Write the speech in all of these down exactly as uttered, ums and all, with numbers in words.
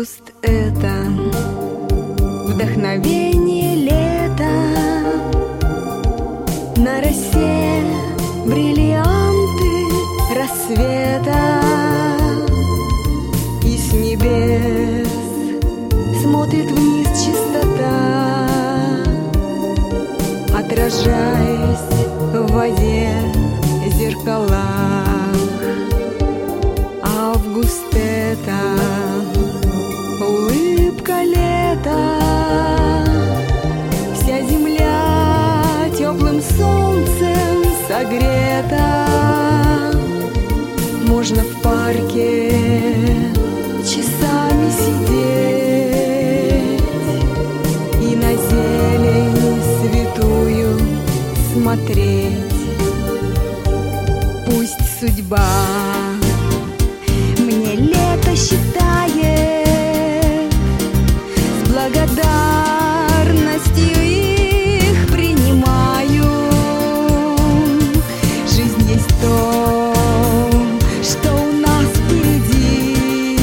Август — это вдохновение лета, на росе бриллианты рассвета, и с небес смотрит вниз чистота, отражаясь в воде зеркалах. Август — это улыбка лета, вся земля теплым солнцем согрета. Можно в парке часами сидеть и на зелень святую смотреть. Пусть судьба мне лето считает, с благодарностью их принимаю. Жизнь есть то, что у нас впереди,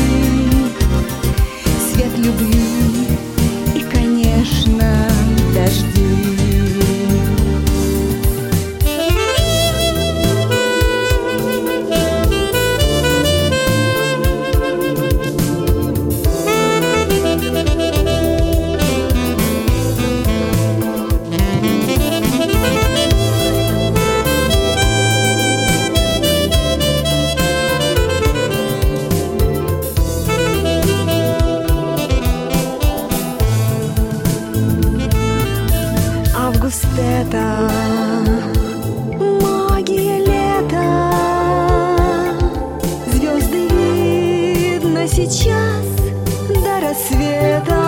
свет любви и, конечно, дожди. Август — это магия лета, звезды видно сейчас до рассвета.